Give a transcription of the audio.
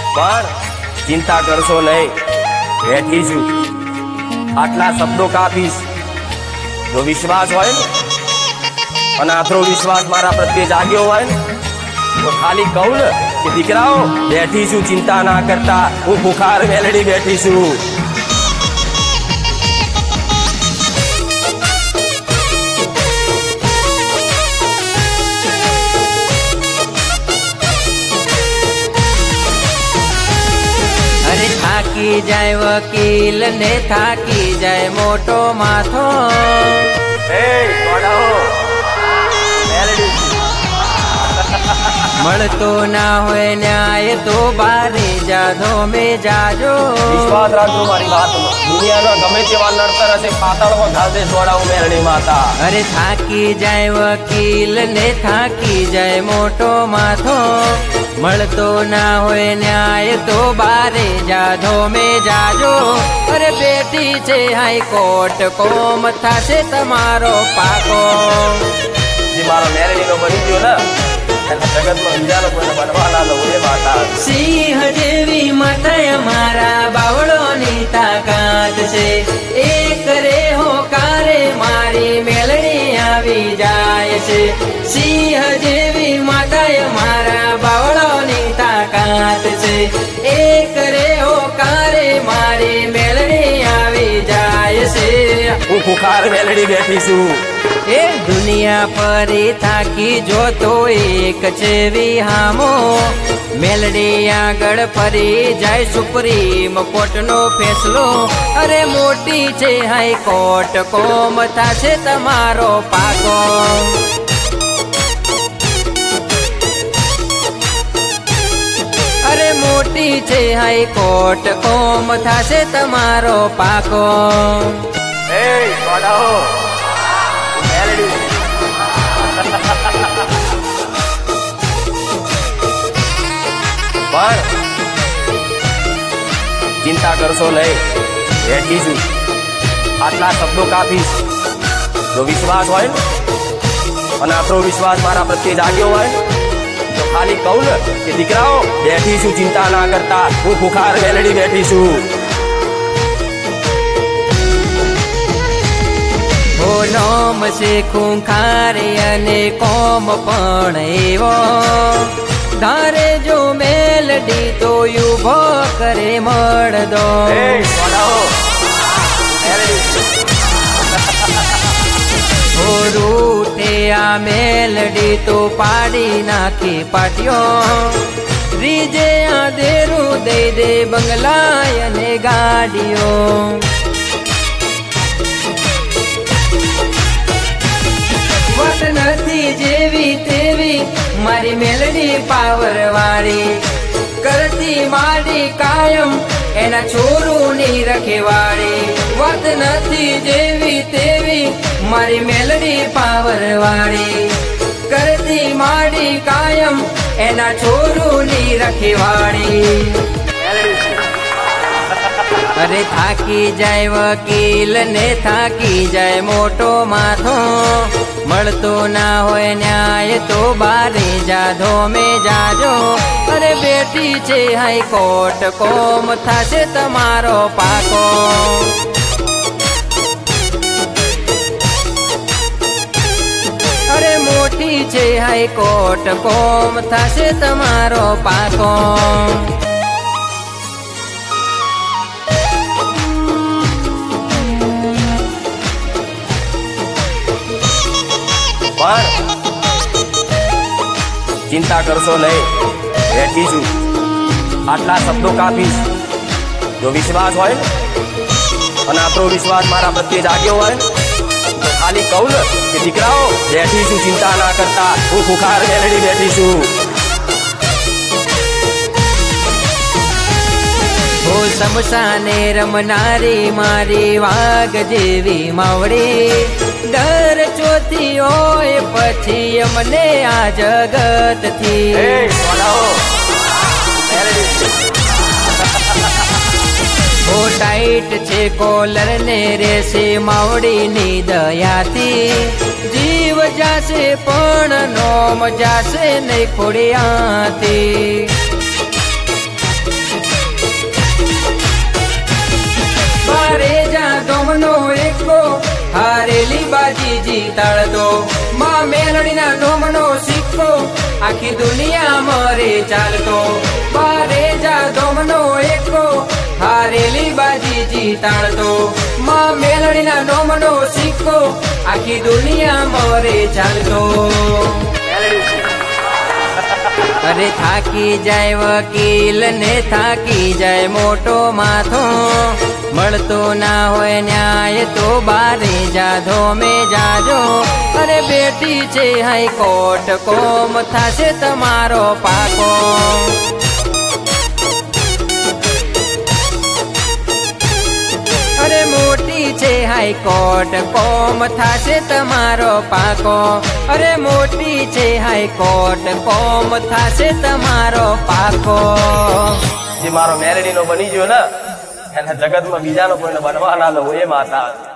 પણ ચિંતા કરશો નહીં, બેઠી છું. આટલા શબ્દો કાપીશ. જો વિશ્વાસ હોય ને અને આથરો વિશ્વાસ મારા પ્રત્યે જાગ્યો હોય ને તો ખાલી કહું ને કે દીકરાઓ બેઠી છું, ચિંતા ના કરતા, હું બુખાર મેલડી બેઠી છું. થાકી જાય વકીલ ને થાકી જાય મોટો માથો. મળતો ના હોય ન્યાય તો બારે જાધો મે જાજો. વિશ્વાસ રાખજો મારી વાતમાં. દુનિયાનો ગમે તેવા નડતર હશે પાતાળમાં ઘાસે છોડાવું મેરણી માતા. અરે થાકી જાય વકીલ ને થાકી જાય મોટો માથો. મળતો ના હોય ન્યાય તો બારે જાધો મે જાજો. અરે બેટી છે હાઈકોર્ટ કોમ થાશે તમારો પાકો. જે મારો મેરણીનો બની ગયો ને જગતમાં બીજાનો કોઈને બનવા ના દઉં એ માતા. સિંહ જેવી માતા અમારા બાવળોની તાકાત છે. એક રે હોકારે મારી મેલડી આવી જાય છે. સિંહ જેવી માતા અમારા બાવળોની તાકાત છે. એક રે હોકારે મારી મેલડી આવી જાય છે. હું બુખાર મેલડી બેઠી છું. એ દુનિયા પરી થાકી જોતો એક છે વિહામો. મેલડી આગળ ફરી જાય સુપ્રીમ કોર્ટનો ફેસલો. અરે મોટી છે હાઈકોર્ટ કોમ થાશે તમારો પાકો. અરે મોટી છે હાઈકોર્ટ કોમ થાશે તમારો પાકો. પણ ચિંતા કરશો નહીં, બેઠી છું. આટલા શબ્દો કાપીશ. જો વિશ્વાસ હોય ને અને આટલો વિશ્વાસ મારા પ્રત્યે જાગ્યો હોય તો ખાલી કહું ને કે દીકરાઓ બેઠી છું, ચિંતા ના કરતા, હું બુખાર મેલડી બેઠી છું. નામ છે ખૂંખારે અને કોમ પણ એવો. ધારે જો મેલડી તો યુભો કરે મળદો. રૂઠે આ મેલડી તો પાડી નાખી પાટ્યો. રીજે આ દેરું દઈ દે બંગલા અને ગાડીઓ. વાત નથી જેવી તેવી મારી મેલડી પાવર વાળી. કરતી માડી કાયમ એના છોરુની રખેવાળી. વાત નથી જેવી તેવી મારી મેલડી પાવર વાળી. કરતી માડી કાયમ એના છોરુની રખેવાળી. અરે થાકી જાય વકીલ ને થાકી જાય મોટો માથો. મળતો ના હોય ન્યાય તો બારે જાધો મે જાજો. અરે બેટી છે હાઈકોર્ટ કોમ થાશે તમારો પાકો. અરે મોટી છે હાઈકોર્ટ કોમ થાશે તમારો પાકો. પણ ચિંતા કરશો નહીં, બેઠી છું. આટલા શબ્દો કાપીશ. જો વિશ્વાસ હોય ને અને આપણો વિશ્વાસ મારા પ્રત્યે જાગ્યો હોય તો ખાલી કહું ને કે દીકરાઓ બેઠી છું, ચિંતા ના કરતા, હું બુખાર મેલડી બેઠી છું. સમસાને રમનારી મારી વાઘ જેવી માવડી. ડર ચોથી હોય પછી અમને આ જગત થી. ઓ ટાઈટ છે કોલર ને રેસે માવડી ની દયાથી. જીવ જાશે પણ નોમ જાશે નહીં ખોડિયાથી. તાળતો માં મેલડીના નોમનો સિક્કો આખી દુનિયા મરે ચાલતો બારે જા ધોમનો એકો હારેલી બાજી જીતાડતો માં મેલડીના નોમનો સિક્કો આખી દુનિયા મરે ચાલતો અરે થાકી જાય વકીલ ને થાકી જાય મોટો માથો મળતો ના હોય ન્યાય તો બારે જાધો મે જાજો અરે બેટી છે હાઈકોર્ટ કોમ થાશે તમારો પાકો અરે મોટી છે હાઈકોર્ટ કોમ થાશે તમારો પાકો અરે મોટી છે હાઈકોર્ટ કોમ થાશે તમારો પાકો જે મારો મેલડીનો બની ગયો ને એના જગતમાં બીજાનો કોઈને બનવાના ન હોય એ માતા